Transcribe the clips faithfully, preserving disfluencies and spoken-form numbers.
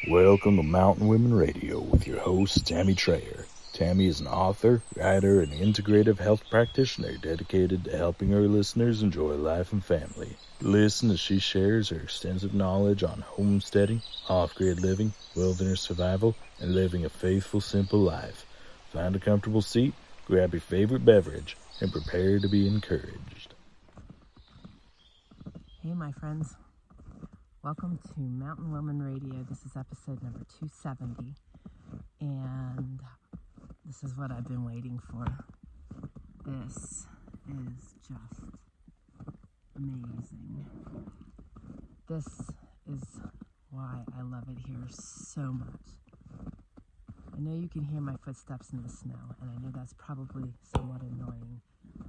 Welcome to Mountain Women Radio with your host, Tammy Trayer. Tammy is an author, writer, and integrative health practitioner dedicated to helping her listeners enjoy life and family. Listen as she shares her extensive knowledge on homesteading, off-grid living, wilderness survival, and living a faithful, simple life. Find a comfortable seat, grab your favorite beverage, and prepare to be encouraged. Hey, my friends. Welcome to Mountain Woman Radio. This is episode number two seventy, and this is what I've been waiting for. This is just amazing. This is why I love it here so much. I know you can hear my footsteps in the snow, and I know that's probably somewhat annoying.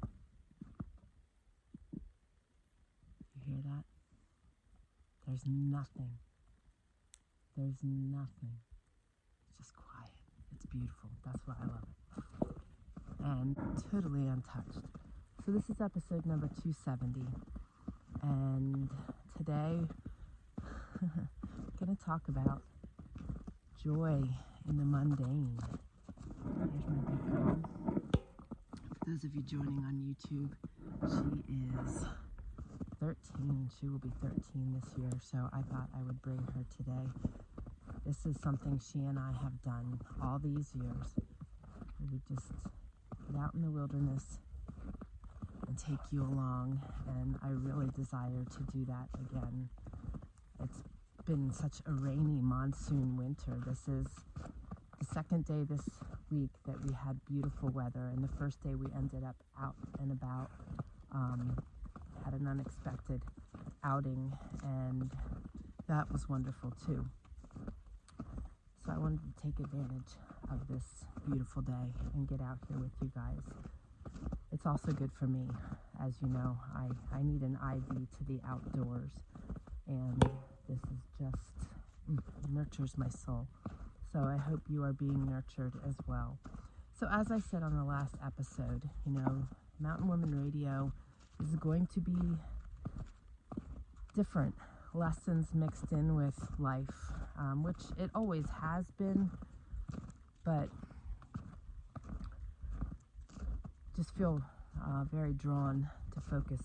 You hear that? There's nothing. There's nothing. It's just quiet. It's beautiful. That's why I love it. And totally untouched. So this is episode number two seventy. And today, I'm going to talk about joy in the mundane. Here's my big girl. For those of you joining on YouTube, she is thirteen. She will be thirteen this year, so I thought I would bring her today. This is something she and I have done all these years. We would just get out in the wilderness and take you along, and I really desire to do that again. It's been such a rainy monsoon winter. This is the second day this week that we had beautiful weather, and the first day we ended up out and about. Um, had an unexpected outing, and that was wonderful too. So I wanted to take advantage of this beautiful day and get out here with you guys. It's also good for me. As you know, I, I need an I V to the outdoors, and this is just mm, nurtures my soul. So I hope you are being nurtured as well. So as I said on the last episode, you know, Mountain Woman Radio is going to be different lessons mixed in with life, um, which it always has been, but just feel uh, very drawn to focus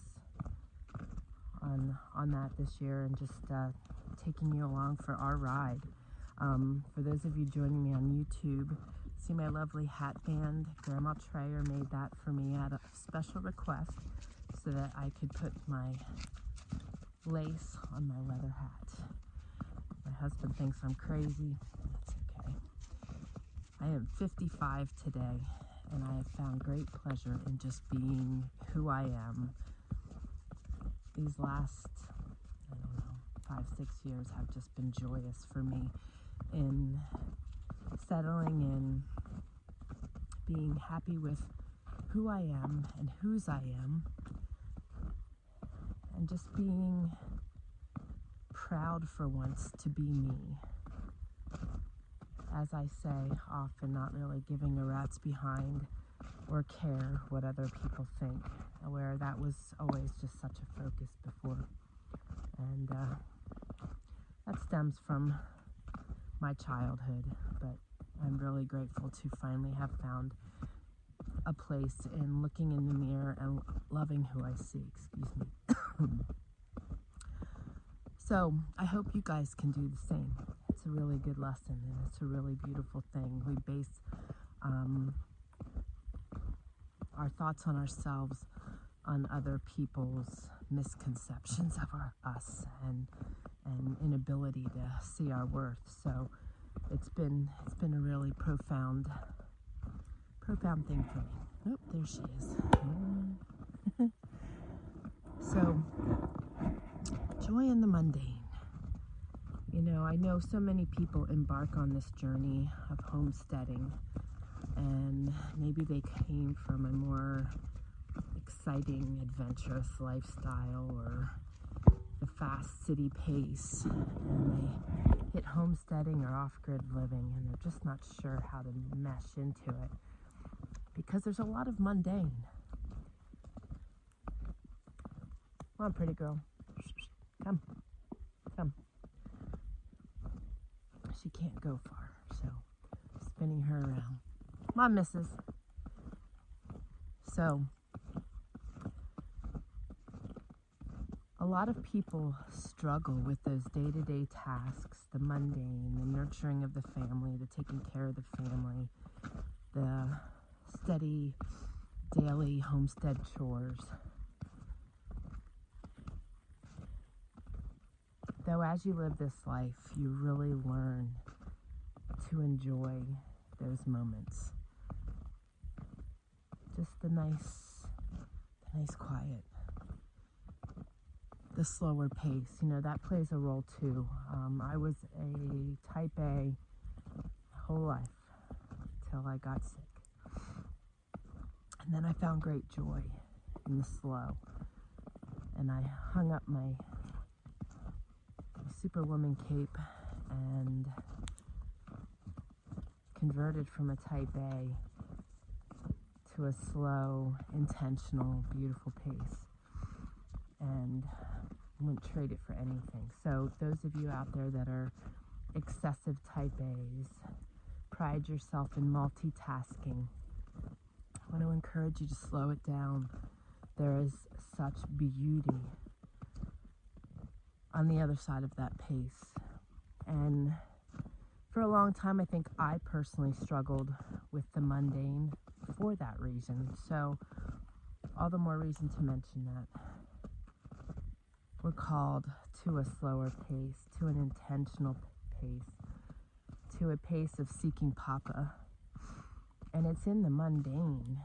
on on that this year and just uh, taking you along for our ride. Um, for those of you joining me on YouTube, see my lovely hat band. Grandma Trayer made that for me at a special request, so that I could put my lace on my leather hat. My husband thinks I'm crazy. That's okay. I am fifty-five today, and I have found great pleasure in just being who I am. These last, I don't know, five, six years have just been joyous for me in settling in, being happy with who I am and whose I am, and just being proud for once to be me. As I say, often not really giving a rat's behind or care what other people think, where that was always just such a focus before. And uh, that stems from my childhood, but I'm really grateful to finally have found a place in looking in the mirror and loving who I see, excuse me. So I hope you guys can do the same. It's a really good lesson, and it's a really beautiful thing. We base um, our thoughts on ourselves on other people's misconceptions of our, us and and inability to see our worth. So it's been it's been a really profound profound thing for me. Oh, there she is. So, joy in the mundane. You know, I know so many people embark on this journey of homesteading, and maybe they came from a more exciting, adventurous lifestyle or the fast city pace, and they hit homesteading or off-grid living, and they're just not sure how to mesh into it because there's a lot of mundane. Come on, pretty girl. Come. Come. she can't go far, so spinning her around. Come on, missus. So, a lot of people struggle with those day-to-day tasks, the mundane, the nurturing of the family, the taking care of the family, the steady daily homestead chores. Though as you live this life, you really learn to enjoy those moments. Just the nice, the nice quiet. The slower pace, you know, that plays a role too. Um, I was a type A my whole life till I got sick. And then I found great joy in the slow. And I hung up my, my Superwoman cape and converted from a type A to a slow, intentional, beautiful pace. And wouldn't trade it for anything. So those of you out there that are excessive type A's, pride yourself in multitasking. I want to encourage you to slow it down. There is such beauty on the other side of that pace. And for a long time, I think I personally struggled with the mundane for that reason. So all the more reason to mention that. We're called to a slower pace, to an intentional pace, to a pace of seeking Papa. And it's in the mundane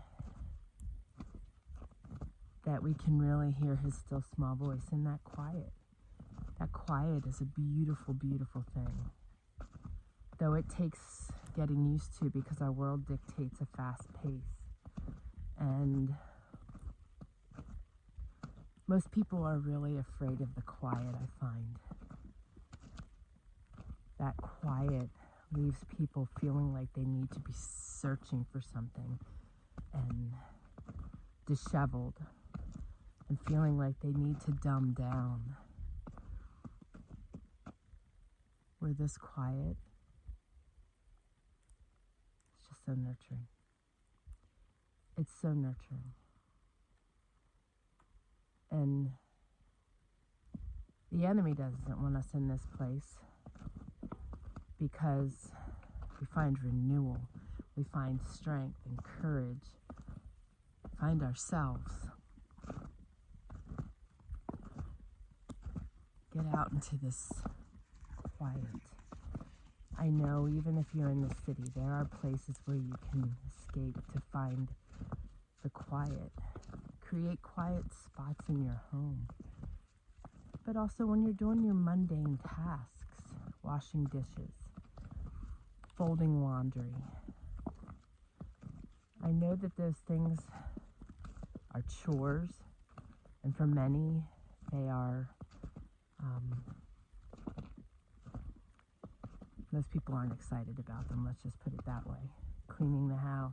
that we can really hear his still small voice, in that quiet. That quiet is a beautiful, beautiful thing. Though it takes getting used to, because our world dictates a fast pace. And most people are really afraid of the quiet, I find. That quiet leaves people feeling like they need to be searching for something and disheveled and feeling like they need to dumb down. Where this quiet, it's just so nurturing. It's so nurturing. And the enemy doesn't want us in this place because we find renewal, we find strength and courage, find ourselves. Get out into this quiet. I know even if you're in the city, there are places where you can escape to find the quiet. Create quiet spots in your home. But also when you're doing your mundane tasks, washing dishes, folding laundry. I know that those things are chores, and for many, they are, um, most people aren't excited about them, let's just put it that way. Cleaning the house,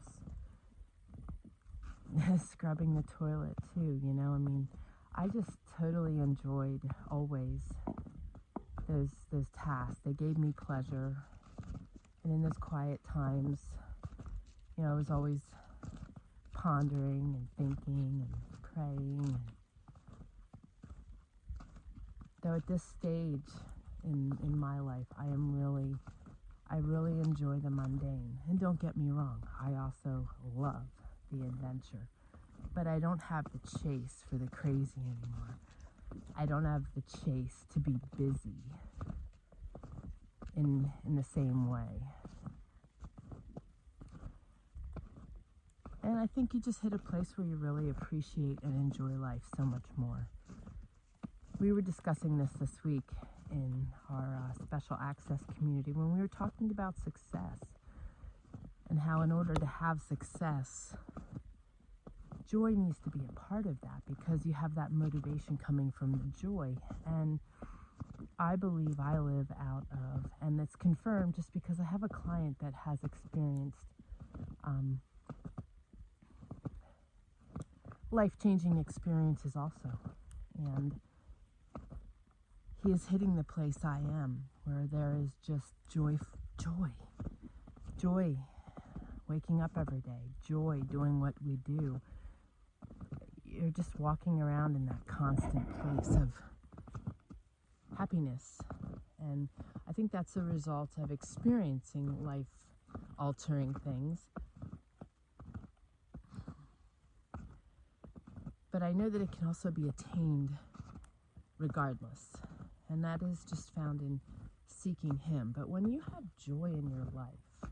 scrubbing the toilet too, you know, I mean, I just totally enjoyed always those those tasks. They gave me pleasure. And in those quiet times, you know, I was always pondering and thinking and praying. And though at this stage in, in my life, I am really, I really enjoy the mundane. And don't get me wrong, I also love the adventure. But I don't have the chase for the crazy anymore. I don't have the chase to be busy in in the same way. And I think you just hit a place where you really appreciate and enjoy life so much more. We were discussing this this week in our uh, special access community when we were talking about success and how in order to have success, joy needs to be a part of that because you have that motivation coming from the joy. And I believe I live out of, and it's confirmed just because I have a client that has experienced um, life-changing experiences also. And He is hitting the place I am, where there is just joy, joy, joy, waking up every day, joy doing what we do. You're just walking around in that constant place of happiness. And I think that's a result of experiencing life-altering things. But I know that it can also be attained regardless. And that is just found in seeking Him. But when you have joy in your life,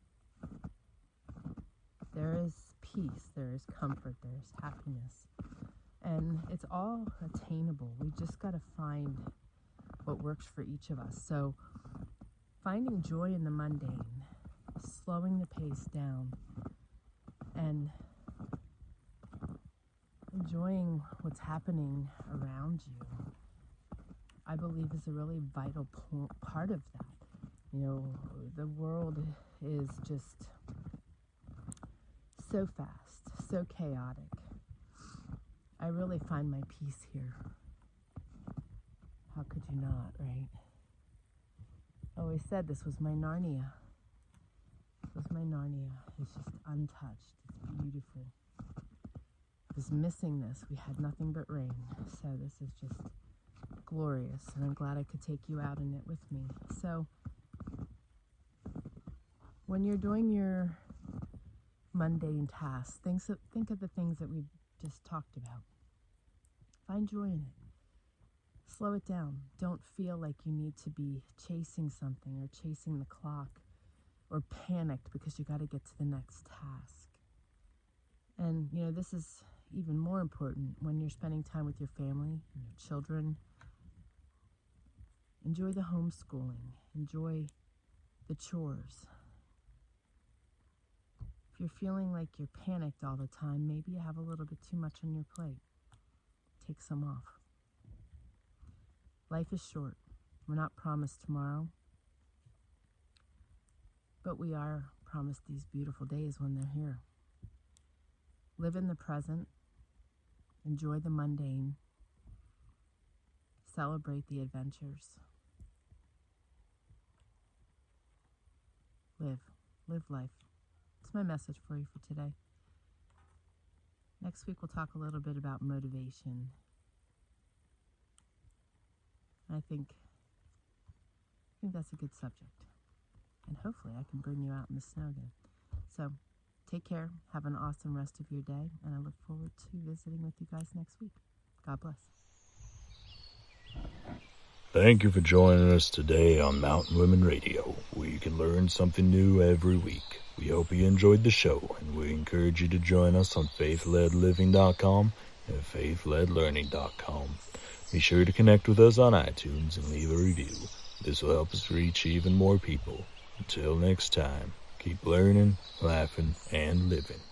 there is peace, there is comfort, there is happiness. And it's all attainable. We just got to find what works for each of us. So finding joy in the mundane, slowing the pace down, and enjoying what's happening around you, I believe is a really vital po- part of that. You know, the world is just so fast, so chaotic. I really find my peace here. How could you not, right? I always said this was my Narnia. This was my Narnia. It's just untouched. It's beautiful. I was missing this. We had nothing but rain. So this is just glorious. And I'm glad I could take you out in it with me. So when you're doing your mundane tasks, think of, think of the things that we've just talked about. Find joy in it. Slow it down. Don't feel like you need to be chasing something or chasing the clock or panicked because you got to get to the next task. And, you know, this is even more important when you're spending time with your family and your children. Enjoy the homeschooling. Enjoy the chores. If you're feeling like you're panicked all the time, maybe you have a little bit too much on your plate. Take some off. Life is short. We're not promised tomorrow, but we are promised these beautiful days when they're here. Live in the present. Enjoy the mundane. Celebrate the adventures. Live. Live life. It's my message for you for today. Next week we'll talk a little bit about motivation. I think, I think that's a good subject. And hopefully I can bring you out in the snow again. So take care. Have an awesome rest of your day. And I look forward to visiting with you guys next week. God bless. Thank you for joining us today on Mountain Women Radio, where you can learn something new every week. We hope you enjoyed the show, and we encourage you to join us on faith led living dot com and faith led learning dot com. Be sure to connect with us on iTunes and leave a review. This will help us reach even more people. Until next time, keep learning, laughing, and living.